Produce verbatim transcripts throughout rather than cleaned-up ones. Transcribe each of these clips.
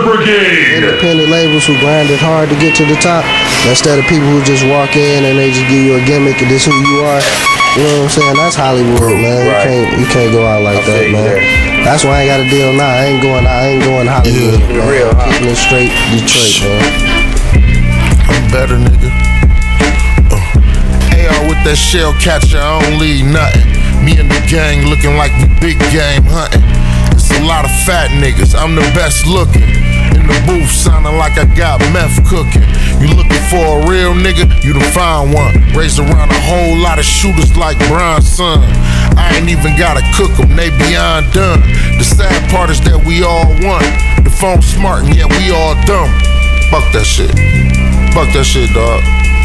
Brigade. Independent labels who grinded hard to get to the top, instead of people who just walk in and they just give you a gimmick and this who you are. You know what I'm saying? That's Hollywood, man. You Right. can't you can't go out like I that, feel you man. there. That's why I ain't got a deal now. I ain't going I ain't going Hollywood. Yeah, man. real, huh? Keeping it straight Detroit, man. I'm better, nigga. Uh. A R with that shell catcher, I don't leave nothing. Me and the gang looking like we big game hunting. It's a lot of fat niggas, I'm the best looking. In the booth sounding like I got meth cooking. You looking for a real nigga, you done find one. Raised around a whole lot of shooters like Brian's son. I ain't even gotta cook them, they beyond done. The sad part is that we all want. The phone smart and yet we all dumb. Fuck that shit. Fuck that shit, dog.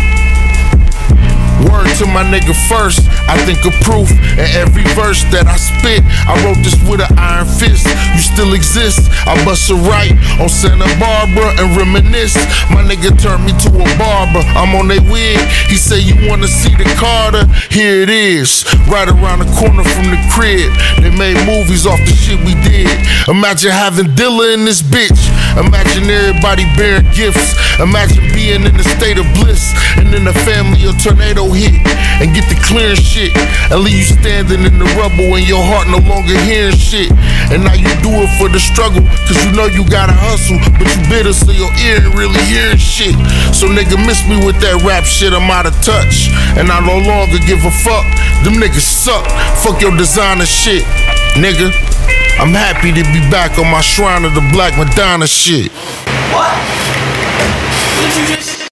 Word to my nigga first, I think of proof. In every verse that I spit, I wrote this with an iron fist. You still exist, I bust a right on Santa Barbara and reminisce. My nigga turned me to a barber, I'm on they wig. He say you wanna see the Carter? Here it is, right around the corner from the crib. They made movies off the shit we did. Imagine having Dilla in this bitch. Imagine everybody bearing gifts. Imagine being in a state of bliss, and then the family a tornado hit and get the clearing shit and leave you standing in the rubble and your heart no longer hearing shit. And now you do it for the struggle, cause you know you gotta hustle, but you bitter so your ear ain't really hearing shit. So nigga, miss me with that rap shit, I'm out of touch and I no longer give a fuck. Them niggas suck, fuck your designer shit, nigga. I'm happy to be back on my Shrine of the Black Madonna shit. What? What did you just...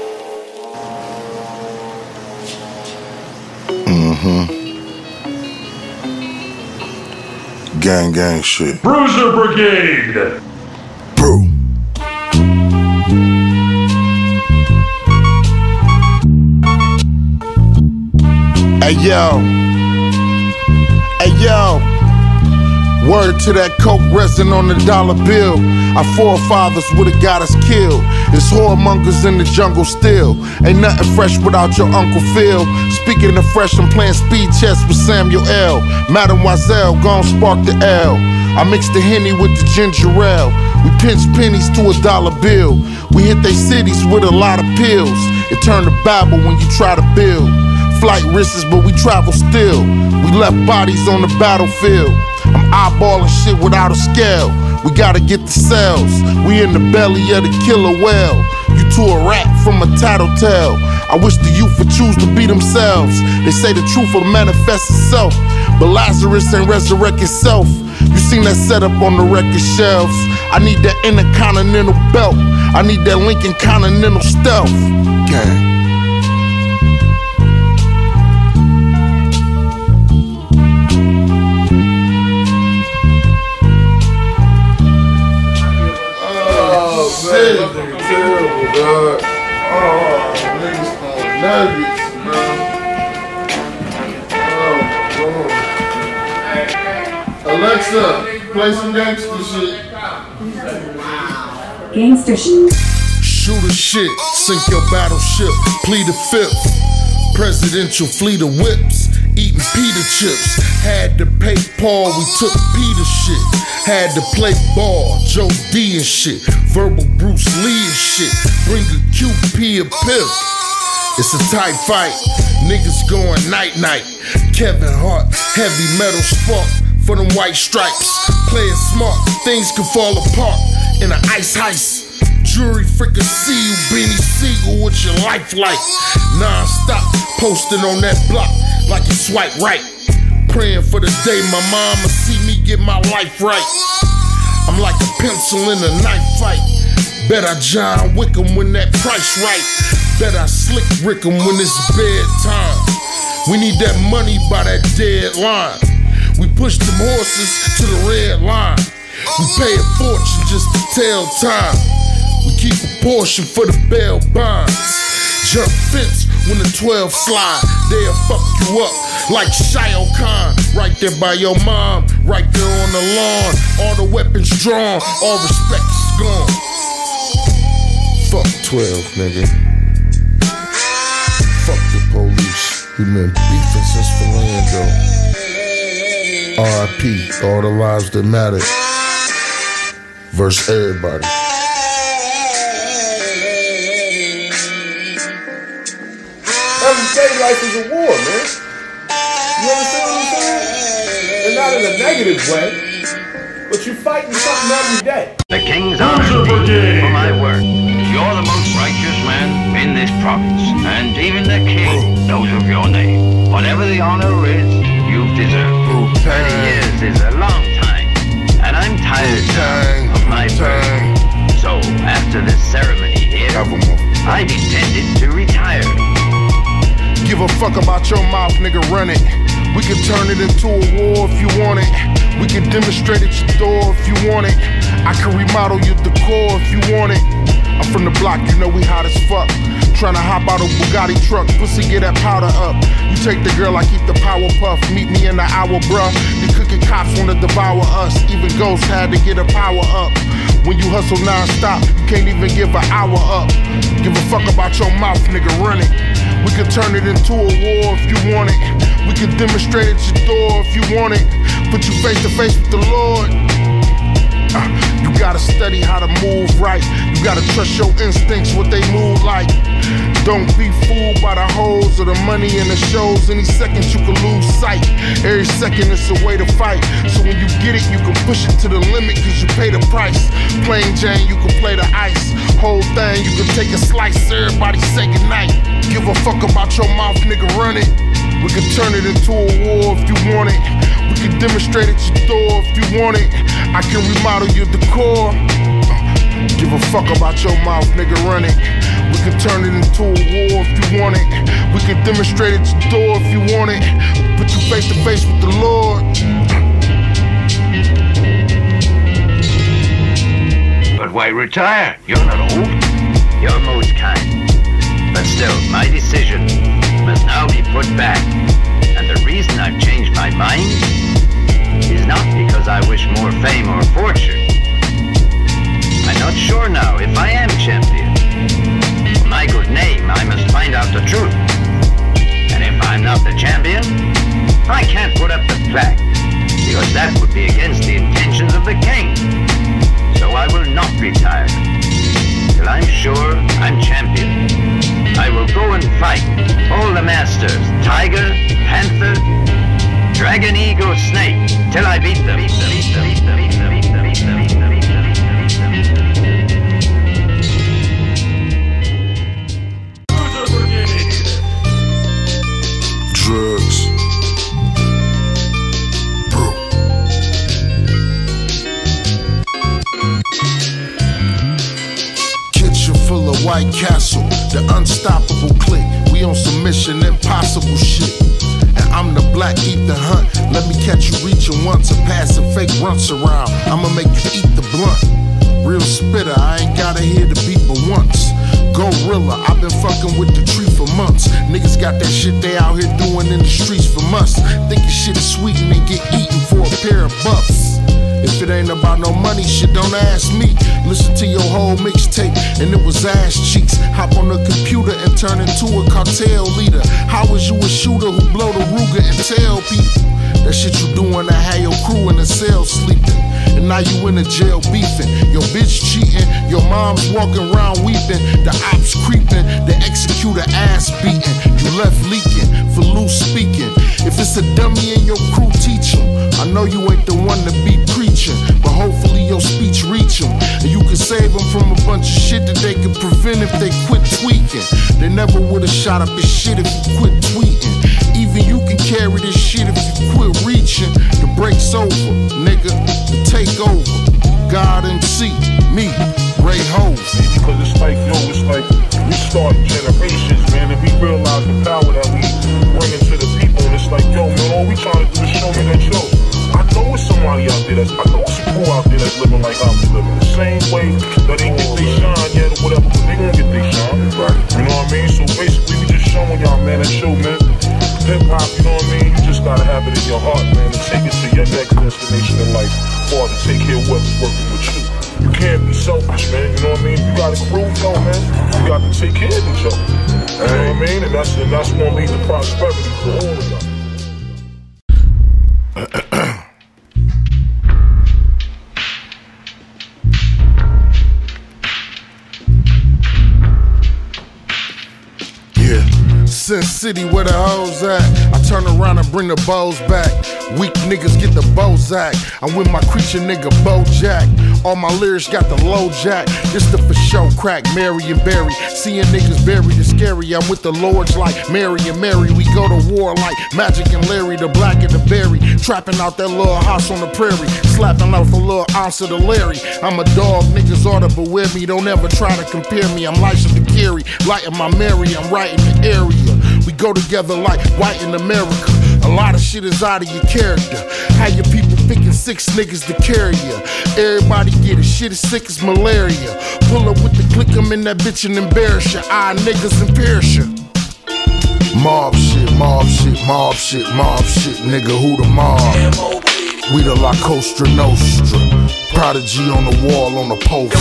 Mm-hmm. Gang, gang shit. Bruiser Brigade. Bro. Hey yo. Hey yo. Word to that coke resin on the dollar bill. Our forefathers would've got us killed. It's whoremongers in the jungle still. Ain't nothing fresh without your Uncle Phil. Speaking of fresh, I'm playing speed chess with Samuel L. Mademoiselle, gon' spark the L. I mix the Henny with the ginger ale. We pinch pennies to a dollar bill. We hit they cities with a lot of pills. It turned to Babel when you try to build. Flight risks, but we travel still. We left bodies on the battlefield. I'm eyeballing shit without a scale. We gotta get the cells. We in the belly of the killer whale. You to a rat from a tattletale. I wish the youth would choose to be themselves. They say the truth will manifest itself, but Lazarus ain't resurrect itself. You seen that setup on the record shelves. I need that intercontinental belt. I need that Lincoln Continental stealth. Gang. Shit, nigga, terrible, dog. Oh, niggas on nuggets, man. Oh, bro. Alexa, play some gangster shit. Gangster shit. Shooter shit, sink your battleship, plead the fifth. Presidential fleet of whips, eating pita chips. Had to pay Paul, we took Peter shit. Had to play ball, Joe D and shit. Verbal Bruce Lee and shit. Bring a Q P a piff. It's a tight fight, niggas going night night. Kevin Hart, heavy metal spark for them white stripes. Play it smart, things can fall apart in an ice heist. Jury freaking see you, Beanie Siegel, with your life like non-stop, posting on that block like you swipe right. Praying for the day my mama see me get my life right. I'm like a pencil in a knife fight. Bet I John Wickham when that price right. Bet I Slick Rickham when it's bedtime. We need that money by that deadline. We push them horses to the red line. We pay a fortune just to tell time. We keep a portion for the bail bonds. Jump fence when the twelve slide. They'll fuck you up like Shio Khan. Right there by your mom, right there on the lawn. All the weapons drawn, all respect is gone. Fuck twelve, nigga. Fuck the police. We been beefing since Philando. R I P, all the lives that matter. Verse everybody. say life is a war, man. You understand what I'm saying? And not in a negative way, but you're fighting something every day. The King's honor for my work. You're the most righteous man in this province, and even the King knows of your name. Whatever the honor is, you've deserved. Thirty years is a long time, and I'm tired now of my burden. So, after this ceremony here, I've intended to retire. Give a fuck about your mouth, nigga, run it. We can turn it into a war if you want it. We can demonstrate at your door if you want it. I can remodel your decor if you want it. I'm from the block, you know we hot as fuck. Tryna hop out a Bugatti truck, pussy get that powder up. You take the girl, I keep the power puff. Meet me in the hour, bruh. The cookie cops wanna devour us. Even ghosts had to get a power up. When you hustle non-stop, you can't even give an hour up. Give a fuck about your mouth, nigga, run it. We can turn it into a war if you want it. We can demonstrate at your door if you want it. Put you face to face with the Lord. Uh, you gotta study how to move right. You gotta trust your instincts, what they move like. Don't be fooled by the hoes or the money and the shows. Any second you can lose sight. Every second it's a way to fight. So when you get it, you can push it to the limit, cause you pay the price. Plain Jane, you can play the ice. Whole thing, you can take a slice. Everybody say goodnight. Give a fuck about your mouth, nigga, run it. We can turn it into a war if you want it. We can demonstrate at your door if you want it. I can remodel your decor. Give a fuck about your mouth, nigga, run it. We can turn it into a war if you want it. We can demonstrate at your door if you want it. Put you face to face with the Lord. But why retire? You're not old. You're most kind. But still, my decision must now be put back. And the reason I've changed my mind is not because I wish more fame or fortune. I'm not sure now if I am champion. For my good name, I must find out the truth. And if I'm not the champion, I can't put up the plaque, because that would be against the intentions of the king. So I will not retire till I'm sure I'm champion. I will go and fight all the masters, tiger, panther, dragon, eagle, snake, till I beat them. Beat them, beat them, beat them, beat them, beat them, beat them, beat them, beat them. Drugs. Bro. Kitchen full of White Castle, the unstoppable clique. We on some mission, impossible shit. And I'm the black Ethan Hunt. Let me catch you reaching once and passing fake runts around. I'ma make you eat the blunt. Real spitter, I ain't gotta hear the beat but once. Gorilla, I've been fucking with the tree for months. Niggas got that shit they out here doing in the streets for months. Thinking shit is sweet and they get eaten for a pair of bucks. If it ain't about no money, shit, don't ask me. Listen to your whole mixtape and it was ass cheeks. Hop on the computer and turn into a cartel leader. How is you a shooter who blow the Ruger and tell people that shit you doing to have your crew in the cell sleeping? And now you in the jail beefing. Your bitch cheating, your mom's walking around weeping. The ops creeping, the executor ass beating. You left leaking for loose speaking. If it's a dummy in your crew, teach him. I know you ain't the one to be preaching, but hopefully your speech reach them. And you can save them from a bunch of shit that they could prevent if they quit tweaking. They never would've shot up this shit if you quit tweeting. Even you can carry this shit if you quit reaching. The break's over, nigga, the takeover. God M C, me, Ray Hove. Because it's like, yo, it's like we start generations, man, and we realize the power that we bring into the people. And it's like, yo, man, all we trying to do is show me that, yo, I know it's somebody out there that's, I know it's a crew out there that's living like I'm living. The same way that they get they shine yet or whatever, but they gonna get they shine. Right. You know what I mean? So basically, we just showing y'all, man, that show, man. Hip hop, you know what I mean? You just gotta have it in your heart, man, and take it to your next destination in life, or to take care of whoever's working with you. You can't be selfish, man, you know what I mean? You gotta groove, though, man. You got to take care of each other. You know what I mean? And that's, and that's gonna lead to prosperity for all of y'all. Sin City where the hoes at. I turn around and bring the bows back. Weak niggas get the Bozak. I'm with my creature nigga Bojack. All my lyrics got the low jack. It's the for show crack, Mary and Barry. Seeing niggas buried is scary. I'm with the lords like Mary and Mary. We go to war like Magic and Larry, the black and the berry. Trapping out that little house on the prairie. Slapping off a little ounce of the Larry. I'm a dog, niggas oughta beware me. Don't ever try to compare me. I'm licensed to carry. Lighting my Mary, I'm right in the area. We go together like white in America. A lot of shit is out of your character. How your people picking six niggas to carry ya? Everybody get it, shit is sick as malaria. Pull up with the click, I'm in that bitch and embarrass ya. I niggas and perish ya. Mob shit, mob shit, mob shit, mob shit, nigga, who the mob? We the La Costa Nostra. Prodigy on the wall, on the poster.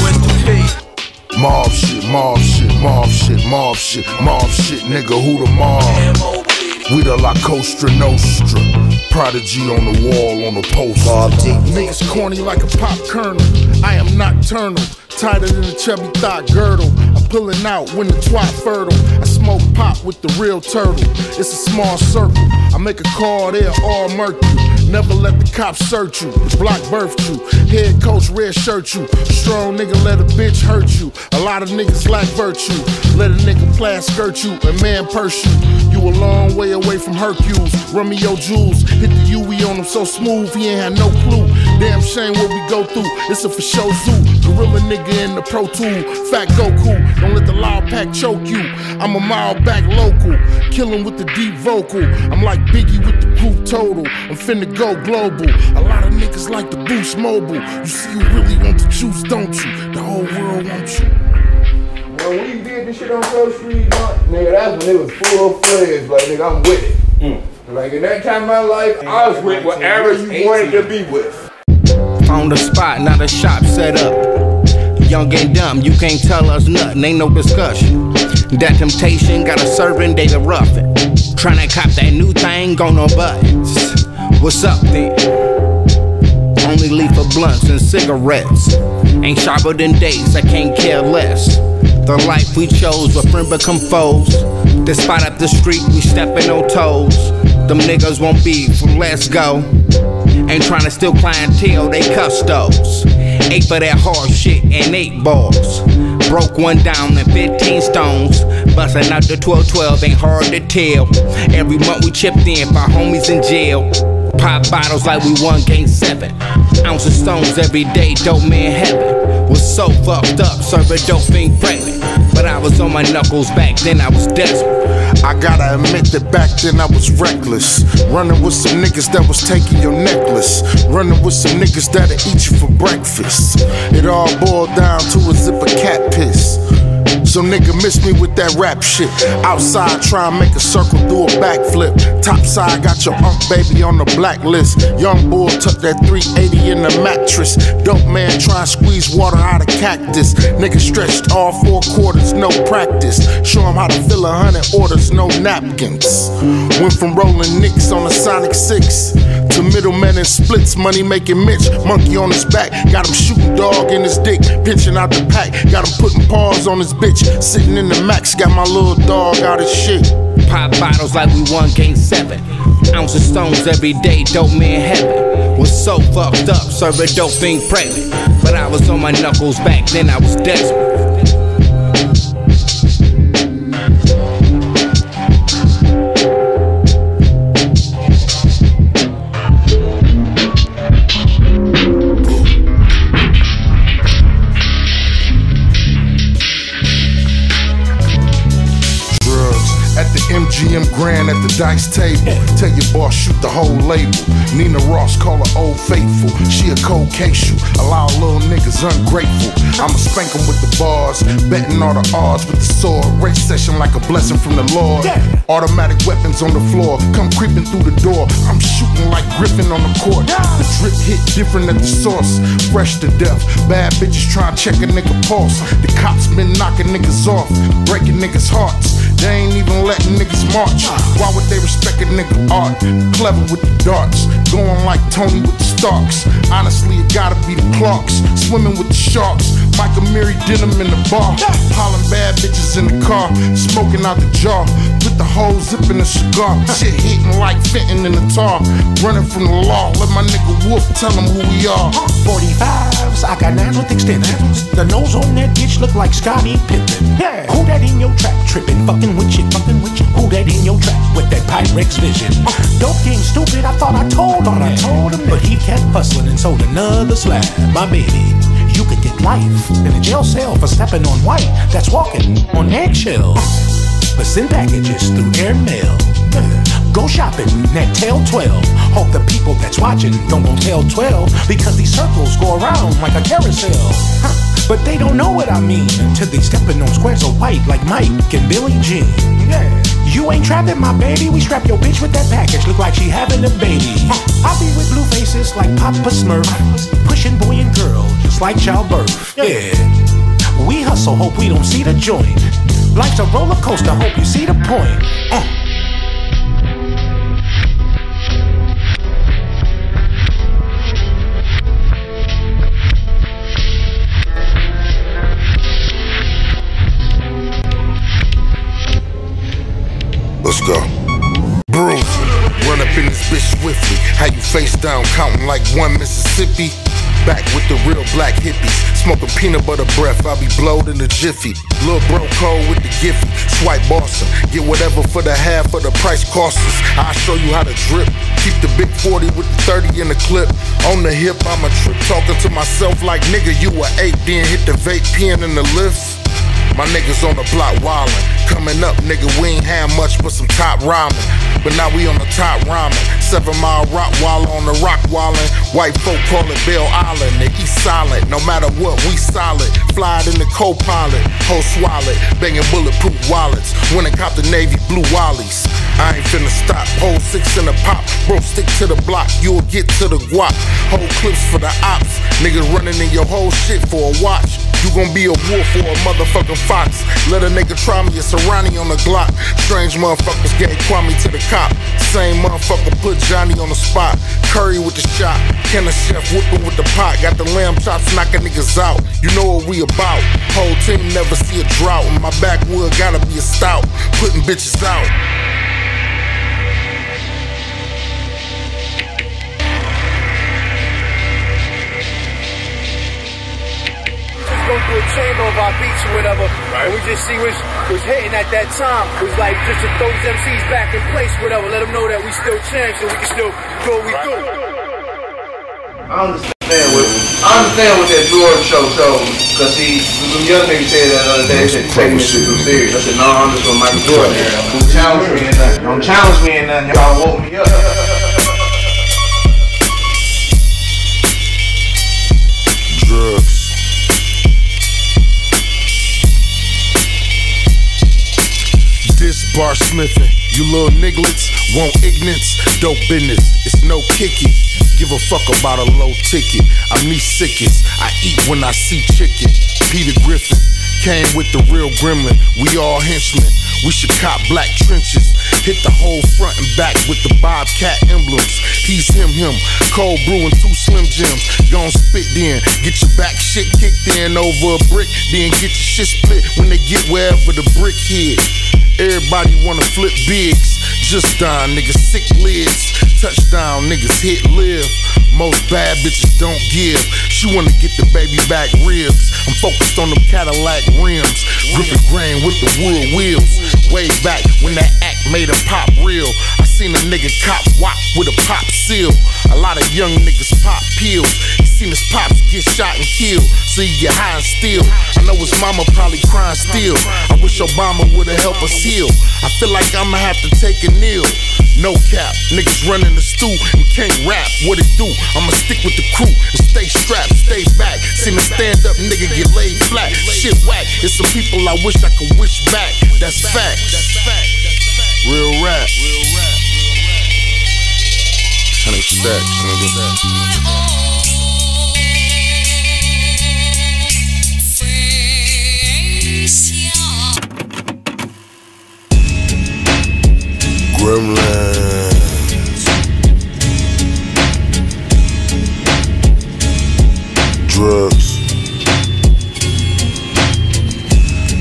Mob shit, mob shit, mob shit, mob shit, mob shit, nigga, who the mob? We the La Costa Nostra. Prodigy on the wall, on the poster. Niggas corny like a pop kernel. I am nocturnal, tighter than a chubby thigh girdle. I'm pulling out when the twat fertile. I smoke pop with the real turtle. It's a small circle. I make a call, they're all murky. Never let the cops search you. The block birthed you. Head coach red shirt you. Strong nigga let a bitch hurt you. A lot of niggas lack virtue. Let a nigga plaid skirt you and man purse you. You a long way away from Hercules. Run me your jewels. Hit the U E on him so smooth he ain't had no clue. Damn shame what we go through. It's a for show zoo. Gorilla nigga in the Pro Tool. Fat Goku. Don't let the loud pack choke you. I'm a mile back local. Killin' with the deep vocal. I'm like Biggie with the group total. I'm finna go global. A lot of niggas like to boost mobile. You see you really want the juice, don't you? The whole world wants you. When we did this shit on South Street, nigga, that's when it was full fledged. Like, nigga, I'm with it. Mm. Like, in that time of my life, I was with whatever you wanted to be with. On the spot, not a shop set up. Young and dumb, you can't tell us nothing, ain't no discussion. That temptation got a servant, they the roughin'. Tryna cop that new thing on no buttons. What's up then? Only leaf for blunts and cigarettes. Ain't sharper than days, I can't care less. The life we chose, where friend become foes. This spot up the street, we steppin' on toes. Them niggas won't be from let's go. Ain't tryna steal clientele, they custos. Ate for that hard shit and eight balls. Broke one down and fifteen stones. Bustin' out the twelve twelve ain't hard to tell. Every month we chipped in for homies in jail. Pop bottles like we won game seven. Ounce of stones every day, dope man heaven. Was so fucked up, serving dope fiend pregnant. But I was on my knuckles back then, I was desperate. I gotta admit that back then I was reckless. Running with some niggas that was taking your necklace. Running with some niggas that'll eat you for breakfast. It all boiled down to a zip of cat piss. So nigga miss me with that rap shit. Outside try and make a circle, do a backflip. Topside got your unk baby on the blacklist. Young bull tuck that three eighty in the mattress. Dope man try and squeeze water out of cactus. Nigga stretched all four quarters, no practice. Show him how to fill a hundred orders, no napkins. Went from rolling nicks on a Sonic six to middlemen and splits, money making Mitch. Monkey on his back, got him shooting dog in his dick. Pinching out the pack, got him putting paws on his bitch. Sitting in the max, got my little dog out of shit. Pop bottles like we won game seven. Ounce of stones every day, dope man heaven. Was so fucked up, serving dope fiend pregnant. But I was on my knuckles back then, I was desperate. M G M Grand at the dice table. Tell your boss, shoot the whole label. Nina Ross, call her Old Faithful. She a cold case shoe. Allow little niggas ungrateful. I'ma spank them with the bars. Betting all the odds with the sword. Race session like a blessing from the Lord. Automatic weapons on the floor. Come creeping through the door. I'm shooting like Griffin on the court. The drip hit different at the source. Fresh to death. Bad bitches try to check a nigga pulse. The cops been knocking niggas off. Breaking niggas' hearts. They ain't even letting niggas march. Why would they respect a nigga art? Clever with the darts, going like Tony with the Starks. Honestly, it gotta be the Clarks. Swimming with the sharks, Mike Amiri denim in the bar. Piling bad bitches in the car, smoking out the jar. Put the whole zip in the cigar. Shit hitting like Fenton in the tar. Running from the law, let my nigga Wolf tell him who we are. forty-fives, I got nines with extensions. The nose on that bitch look like Scottie Pippen. Yeah, who that in your trap? Tripping, fucking with you, fucking with you. Who that in your trap with that Pyrex vision? Dope game stupid, I thought I told him. I told him, but he kept hustling and sold another slab. My baby, you could get life in a jail cell for stepping on white. That's walking on eggshells. But send packages through airmail. Go shopping at Tail twelve. Hope the people that's watching don't go Tail twelve, because these circles go around like a carousel. Huh. But they don't know what I mean until they stepping on squares of white like Mike and Billie Jean. Yeah. You ain't trapping my baby, we strap your bitch with that package, look like she having a baby. Huh. I be with blue faces like Papa Smurf, pushing boy and girl just like childbirth. Yeah. We hustle, hope we don't see the joint. Life's a roller coaster, hope you see the point. Uh. Let's go. Bruce, run up in this bitch swiftly. How you face down, counting like one Mississippi. Back with the real black hippies. Smoking peanut butter breath, I be blowed in the jiffy. Lil' bro cold with the Giphy. Swipe Boston, get whatever for the half of the price costs us. I'll show you how to drip. Keep the big forty with the thirty in the clip. On the hip, I'm a trip. Talking to myself like, nigga, you a eight. Then hit the vape pen in the lift. My niggas on the block wildin'. Coming up, nigga, we ain't had much but some top ramen. But now we on the top ramen. Seven mile rock wall on the rock wallin'. White folk call it Bell Island. They eat solid, no matter what, we solid. Fly it in the co-pilot, whole swallet. Banging bulletproof wallets. When I cop the Navy blue Wallies. I ain't finna stop, pole six in the pop. Bro, stick to the block, you'll get to the guap. Whole clips for the ops. Niggas running in your whole shit for a watch. You gon' be a wolf or a motherfucking fox. Let a nigga try me, it's a Ronnie on the Glock. Strange motherfuckers gave Kwame to the cop. Same motherfucker put Johnny on the spot. Curry with the shot, Kenna Chef whipping with the pot. Got the lamb chops knocking niggas out. You know what we about. Whole team never see a drought. And my backwood gotta be a stout. Putting bitches out. Go through a chamber of our beats or whatever, right. And we just see which was hitting at that time. It was like just to throw these M Cs back in place, whatever. Let them know that we still champs and we can still do what we right. do. I understand what I understand what that George show showed me, cause he, some young niggas said that other day, they said taking this shit too serious. I said, no, I'm just gonna Michael Jordan here. Don't challenge me in nothing. Don't challenge me in nothing. Y'all woke me up. Drugs. This bar smithin', you little nigglets want ignorance, dope business, it's no kicky. Give a fuck about a low ticket. I'm these sickest, I eat when I see chicken. Peter Griffin came with the real gremlin. We all henchmen, we should cop black trenches. Hit the whole front and back with the Bobcat emblems. He's him, him, cold brew and two Slim Jims. Gon' spit then, get your back shit kicked in over a brick. Then get your shit split when they get wherever the brick hit. Everybody wanna flip bigs. Just down, niggas sick lids. Touchdown, niggas hit live. Most bad bitches don't give. She wanna get the baby back ribs. I'm focused on them Cadillac rims. Gripping grain with the wood wheels. Way back when that act made a pop real. I seen a nigga cop wop with a pop seal. A lot of young niggas pop pills. He seen his pops get shot and killed, so he get high and steal. I know his mama probably crying still. I wish Obama would've helped us heal. I feel like I'ma have to take a kneel. No cap, niggas running the stew and can't rap. What it do? I'ma stick with the crew and stay strapped, stay back. See me stand up, nigga get laid flat. Shit whack. It's some people I wish I could wish back. That's facts. Real rap. Honey stacks, nigga. Gremlins. Drugs.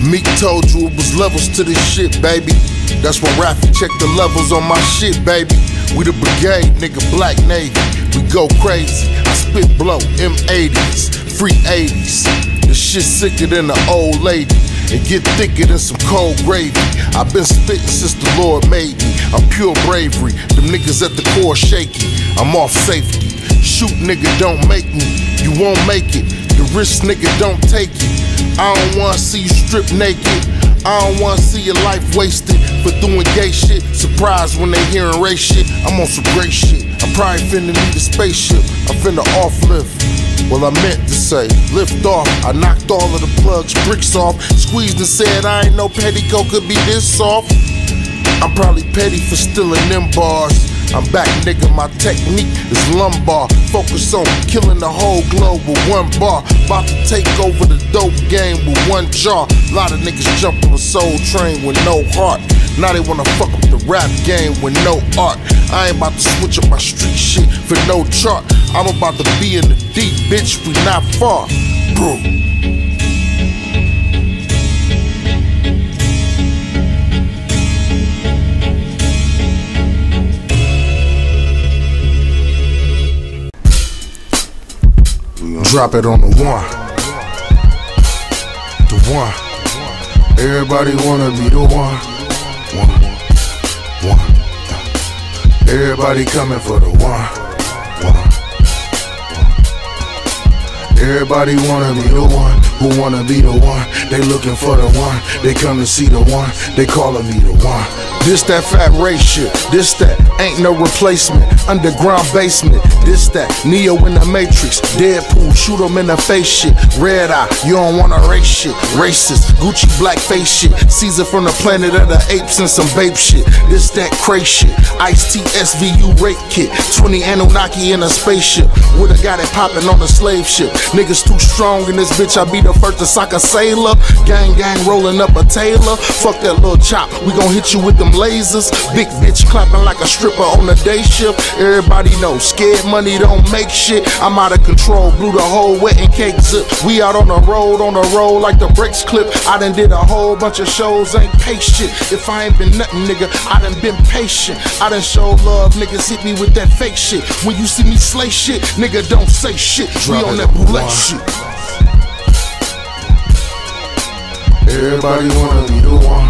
Meek told you it was levels to this shit, baby. That's why Raffy checked the levels on my shit, baby. We the brigade, nigga, Black Navy. We go crazy. I spit blow, M eighties, free eighties. The shit sicker than the old lady. And get thicker than some cold gravy. I've been spitting since the Lord made me. I'm pure bravery. Them niggas at the core shaky. I'm off safety. Shoot, nigga, don't make me. You won't make it. The risk, nigga, don't take it. I don't wanna see you strip naked. I don't wanna see your life wasted for doing gay shit. Surprised when they hearing race shit. I'm on some great shit. I'm probably finna need a spaceship. I'm finna off lift. Well, I meant to say, lift off. I knocked all of the plugs, bricks off. Squeezed and said, I ain't no petticoat could be this soft. I'm probably petty for stealing them bars. I'm back, nigga, my technique is lumbar. Focus on killing the whole globe with one bar. About to take over the dope game with one jaw. Lot of niggas jump on a soul train with no heart. Now they wanna fuck up the rap game with no art. I ain't about to switch up my street shit for no chart. I'm about to be in the deep, bitch, we not far, bro. Drop it on the one. The one. Everybody wanna be the one. One. One. Everybody coming for the one. One. Everybody wanna be the one. Who wanna be the one? They looking for the one. They come to see the one. They calling me the one. This that fat race shit. This that ain't no replacement. Underground basement. This that Neo in the Matrix. Deadpool, shoot him in the face shit. Red eye, you don't wanna race shit. Racist, Gucci blackface shit. Caesar from the planet of the apes and some babe shit. This that crazy shit. Ice-T S V U rape kit. twenty Anunnaki in a spaceship. Would've got it poppin' on a slave ship. Niggas too strong in this bitch. I be the first to sock a sailor. Gang gang rolling up a Taylor. Fuck that little chop. We gon' hit you with them lasers. Big bitch clapping like a stripper on the day shift. Everybody know scared money don't make shit. I'm out of control, blew the whole wet and cake zip. We out on the road, on the road like the brakes clip. I done did a whole bunch of shows, ain't pay shit. If I ain't been nothing, nigga, I done been patient. I done showed love, niggas hit me with that fake shit. When you see me slay shit, nigga don't say shit. We on that bootleg shit. Everybody wanna be the one.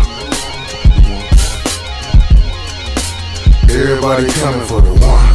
Everybody coming for the one.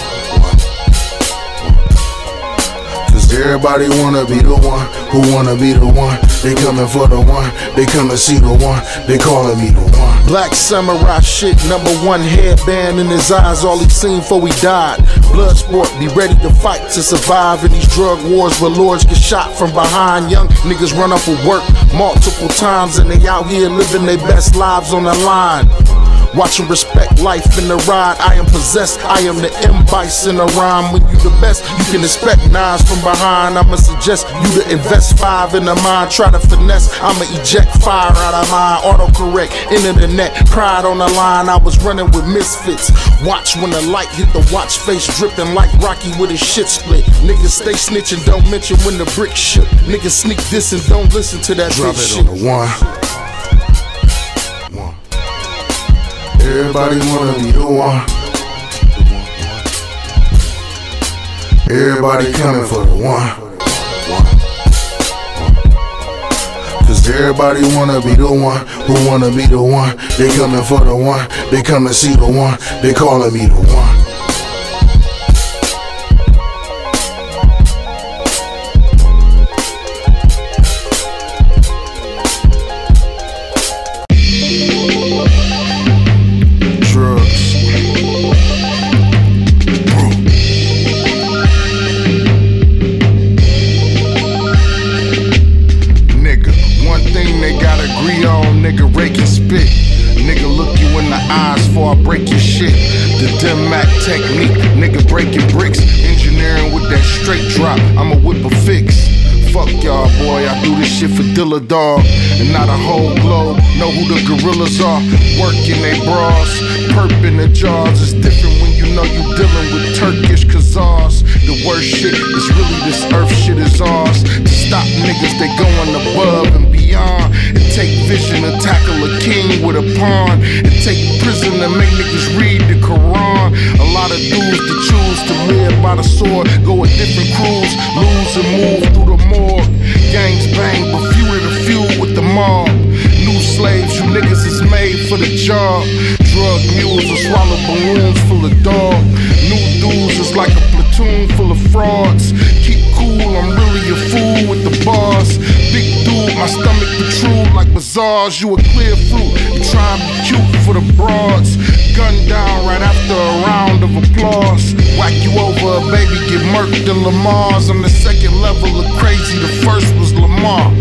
Cause everybody wanna be the one. Who wanna be the one? They coming for the one. They come to see the one. They calling me the one. Black samurai shit, number one headband in his eyes. All he seen before he died. Bloodsport, be ready to fight to survive in these drug wars where lords get shot from behind. Young niggas run up for work multiple times and they out here living their best lives on the line. Watch them respect life in the ride. I am possessed, I am the M-Bice in the rhyme. When you the best, you can expect nines from behind. I'ma suggest you to invest five in the mind. Try to finesse, I'ma eject fire out of mine. Autocorrect, into the net, pride on the line. I was running with misfits. Watch when the light hit the watch face, dripping like Rocky with his shit split. Niggas stay snitching, don't mention when the brick shook. Niggas sneak this and don't listen to that Drop bitch it shit. on the one. Everybody wanna be the one. Everybody coming for the one. Cause everybody wanna be the one. Who wanna be the one? They coming for the one. They come to see the one. They calling me the one. Technique, nigga breaking bricks, engineering with that straight drop. I'ma whip a fix. Fuck y'all, boy. I do this shit for Dilla Dog, and not a whole globe. Know who the gorillas are. Working they bras, perp in the jars. It's different when you know you dealing with Turkish Khazars. The worst shit is really this earth shit is ours. To stop niggas, they going above and beyond and take with a pawn and take prison and make niggas read the Quran. A lot of dudes to choose to live by the sword, go with different crews, lose and move through the morgue. Gangs bang, but few of the few with the mob. New slaves, you niggas is made for the job. Drug mules will swallow balloons full of dog. New dudes is like a platoon full of frauds. Keep cool, I'm really a fool with the bars. Big dude, my stomach protrude like bazaars. You a clear fruit, you try and be cute for the broads. Gun down right after a round of applause. Whack you over, baby, get murked in Lamar's. On the second level of crazy, the first was Lamar.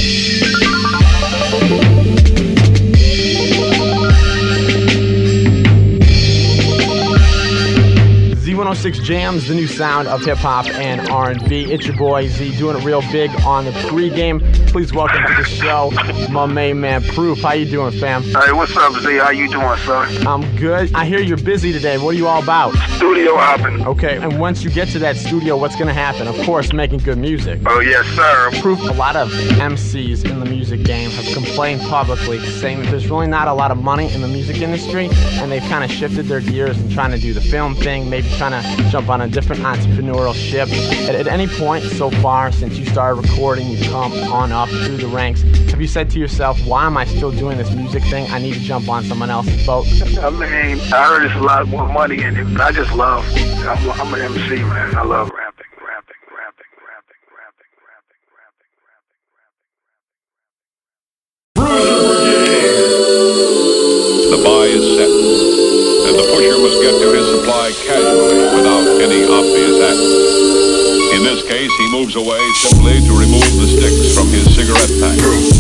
Z one oh six Jams, the new sound of hip-hop and R and B. It's your boy Z, doing it real big on the pregame. Please welcome to the show my main man Proof. How you doing, fam? Hey, what's up, Z? How you doing, son? I'm good. I hear you're busy today. What are you all about? Studio hopping. Okay, and once you get to that studio, what's gonna happen? Of course, making good music. Oh, yes, sir. Proof, a lot of M Cs in the music game have complained publicly, saying that there's really not a lot of money in the music industry, and they've kind of shifted their gears and trying to do the film thing, maybe trying to jump on a different entrepreneurial ship. At, at any point so far since you started recording, you've come on up through the ranks. Have you said to yourself, why am I still doing this music thing? I need to jump on someone else's boat. I mean, I heard there's a lot more money in it, but I just love, I'm, I'm an M C, man. I love rapping, rapping, rapping, rapping, rapping, rapping, rapping, rapping, rapping. The buy is set, and the pusher must get to his supply casually without any obvious act. In this case, he moves away simply to remove the sticks from his cigarette pack.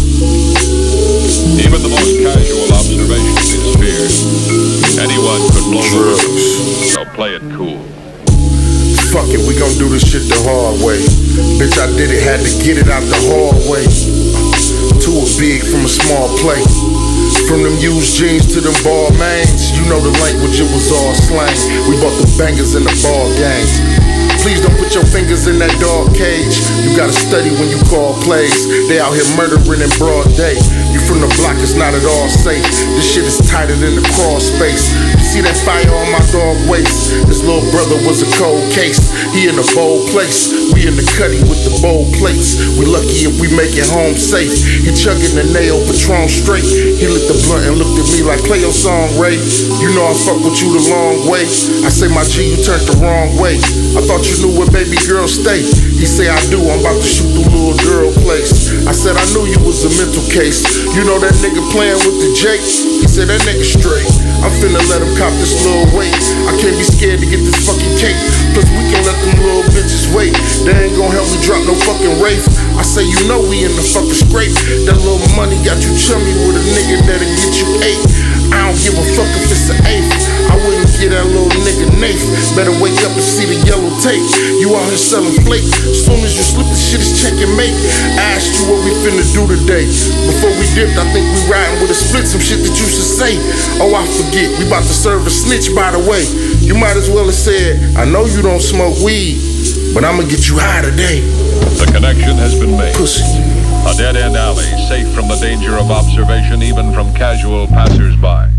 Even the most casual observation is feared. Anyone could blow the whistle, so play it cool. Fuck it, we gon' do this shit the hard way. Bitch, I did it, had to get it out the hard way. Too big from a small plate. From them used jeans to them ball mains, you know the language, it was all slang. We bought the bangers in the ball games. Please don't put your fingers in that dog cage. You gotta study when you call plays. They out here murdering in broad day. You from the block, it's not at all safe. This shit is tighter than the crawl space. You see that fire on my dog waist? His little brother was a cold case. He in a bold place. We in the cutty with the bold plates. We lucky if we make it home safe. He chugging the nail Patron straight. He lit the blunt and looked at me like, play your song, Ray. You know I fuck with you the long way. I say, my G, you turned the wrong way. I thought you knew where baby girl stay. He say, I do, I'm about to shoot the little girl place. I said, I knew you was a mental case. You know that nigga playing with the Jake? He said, that nigga straight. I'm finna let him cop this little weight. I can't be scared to get this fucking cake. Plus we can let them little bitches wait. They ain't gon' help me drop no fucking Wraith. I say, you know we in the fucking scrape. That little money got you chummy with a nigga that'll get you eight. I don't give a fuck if it's an eighth. I wouldn't get that little nigga Nath. Better wake up and see the yellow tape. You out here selling flake. Soon as you slip, the shit is check and mate. I asked you what we finna do today. Before we dipped, I think we riding with a split. Some shit that you should say. Oh, I forget. We about to serve a snitch, by the way. You might as well have said, I know you don't smoke weed, but I'ma get you high today. The connection has been made. Pussy. A dead-end alley, safe from the danger of observation even from casual passers-by.